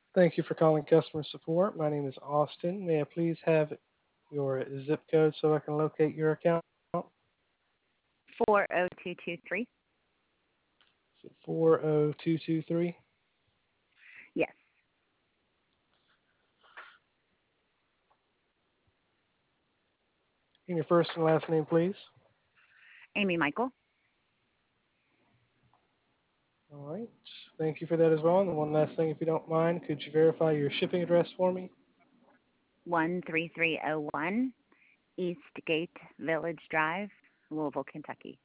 Thank you for calling customer support. My name is Austin. May I please have your zip code so I can locate your account? 40223. 40223. Yes. And your first and last name, please. Amy Michael. All right. Thank you for that as well. And one last thing, if you don't mind, could you verify your shipping address for me? 13301 Eastgate Village Drive, Louisville, Kentucky.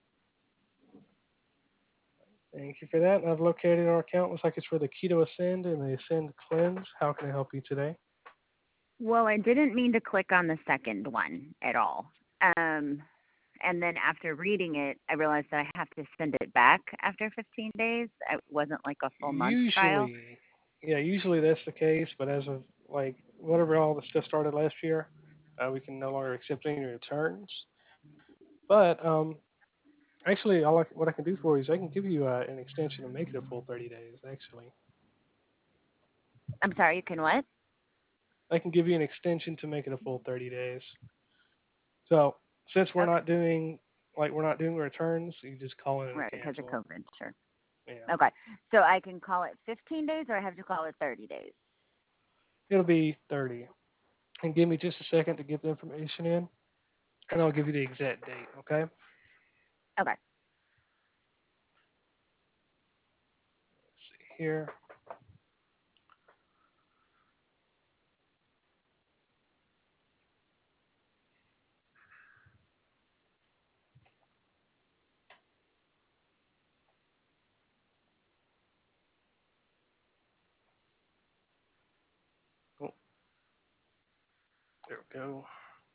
Thank you for that. I've located our account. Looks like it's for the Keto Ascend and the Ascend Cleanse. How can I help you today? Well, I didn't mean to click on the second one at all. And then after reading it, I realized that I have to send it back after 15 days. It wasn't like a full month trial. Usually that's the case, but as of like whatever all the stuff started last year, we can no longer accept any returns. But actually, what I can do for you is I can give you an extension and make it a full 30 days. Actually, I'm sorry, you can what? I can give you an extension to make it a full 30 days. So since Okay. we're not doing returns, you just call in and Right, because of cancel. COVID, sure. Yeah, Okay. So I can call it 15 days or I have to call it 30 days? it'll be 30. And give me just a second to get the information in, and I'll give you the exact date. Okay? Let's Okay. see here. Oh, there we go.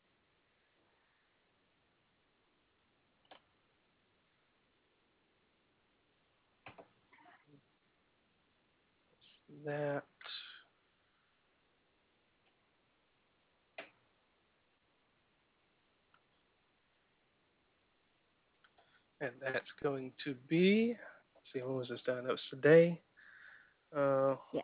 That and that's going to be. Let's see, when was this done? That was today. Uh, Yes.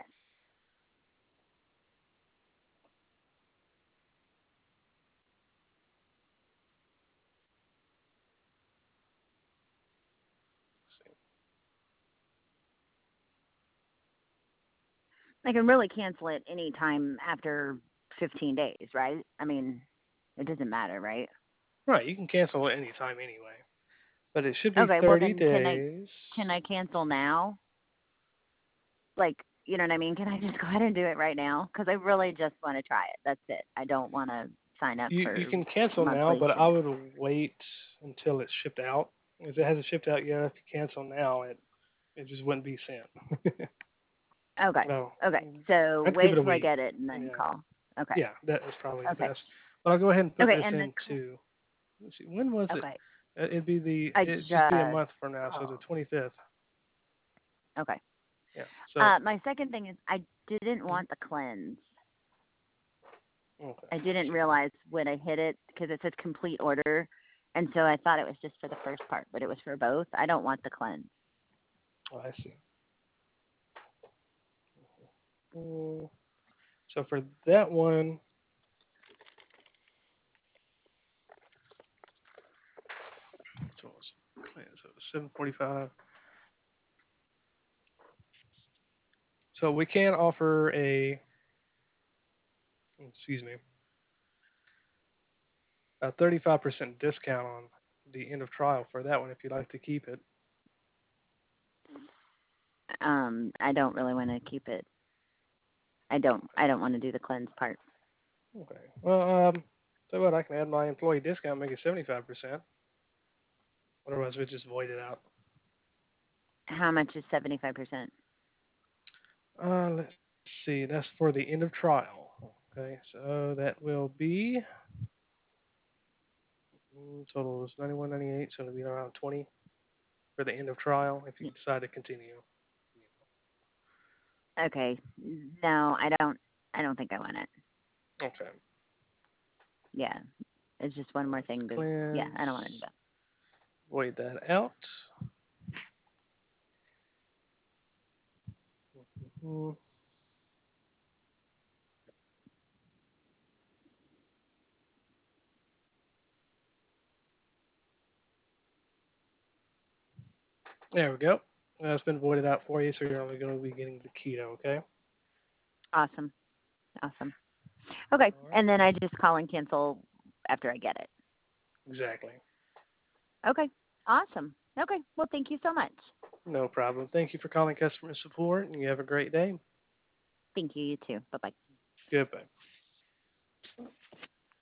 I can really cancel it any time after 15 days, right? I mean, it doesn't matter, right? right, you can cancel it anytime anyway, but it should be Okay, well 30 then days. can I cancel now? Like, you know what I mean? Can I just go ahead and do it right now? Because I really just want to try it. That's it. I don't want to sign up You for can cancel now, monthly but I shit. would wait until it's shipped out. If it hasn't shipped out yet, if you cancel now, it just wouldn't be sent. Okay. No, Okay. So I'd give it wait a till I week. get it and then Yeah, call. Okay. yeah, that is probably the Okay. best. But I'll go ahead and put Okay. this And into. Let's see, when was it? okay. It'd I just be a just month from now, so the called. 25th. Okay. Yeah. So My second thing is I didn't mhm, want the cleanse. okay, I let's didn't see. realize when I hit it because it says complete order, and so I thought it was just for the first part, but it was for both. I don't want the cleanse. Oh, I see. So for that one, so it was 745. So we can offer excuse me, a 35% discount on the end of trial for that one if you'd like to keep it. I don't really want to keep it. I don't want to do the cleanse part. Okay. Well, so what? I can add my employee discount, make it 75%. Otherwise, we just void it out. How much is 75%? Let's see. That's for the end of trial. Okay. So that will be total is 91.98. So it'll be around 20 for the end of trial if you decide to continue. Okay. No, I don't. I don't think I want it. Okay. Yeah. It's just one more thing to. Yeah, Cleanse. I don't want to do that. Void that out. Mhm. There we go. That's been voided out for you, so you're only going to be getting the keto, okay? Awesome. Awesome. Okay. All right. And then I just call and cancel after I get it. Exactly. Okay. Awesome. Okay. Well, thank you so much. No problem. Thank you for calling customer support, and you have a great day. Thank you. You too. Bye bye. Goodbye.